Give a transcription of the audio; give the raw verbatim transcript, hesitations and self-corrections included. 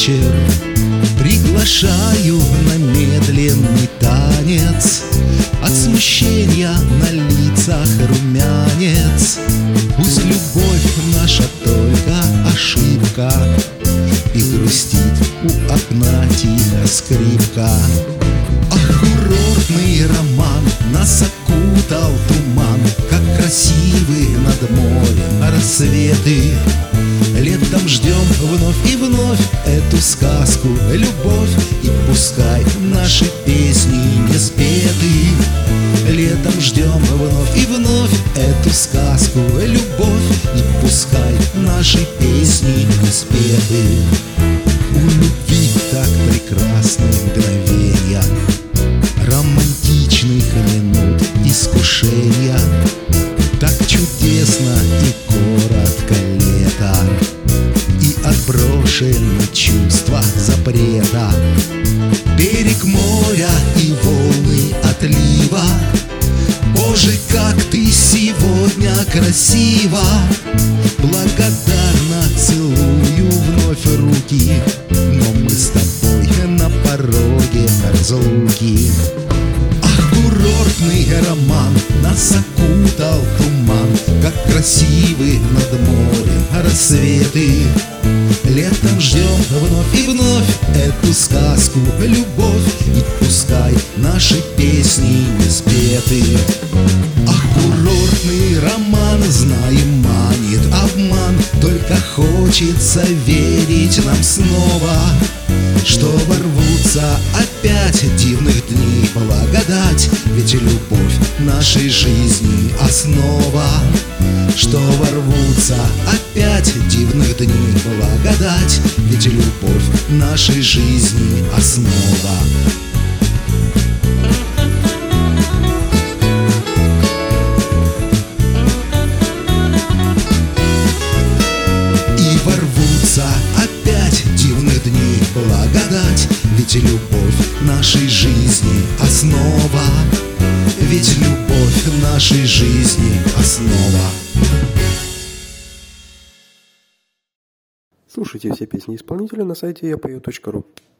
вечер приглашаю на медленный танец. От смущения на лицах румянец. Пусть любовь наша только ошибка, и грустит у окна тихо скрипка. Ах, курортный роман нас окутал туман, как красивы над морем рассветы. Летом ждем вновь и вновь эту сказку, любовь, и пускай наши песни не спеты. Летом ждем вновь и вновь эту сказку, любовь, и пускай наши песни не спеты. У любви так прекрасны мгновенья, романтичных минут искушения. Так чудесно и коротко лето, и отброшены чувства запрета. Берег моря и волны отлива. Боже, как ты сегодня красива! Благодарно целую вновь руки, но мы с тобой на пороге разлуки. Ах, курортный роман нас окутал туман, как красивы над морем рассветы. Летом ждем вновь и вновь эту сказку, любовь, и пускай наши песни не спеты. Ах, курортный роман, знаем, манит обман, только хочется верить нам снова, что ворвутся опять дивных дней благодать, ведь любовь нашей жизни основа. Что ворвутся опять дивных дней благодать, ведь любовь нашей жизни основа. И ворвутся опять дивных дней благодать, ведь любовь нашей жизни основа. Ведь любовь нашей жизни основа. Слушайте все песни исполнителя на сайте я пою точка ру.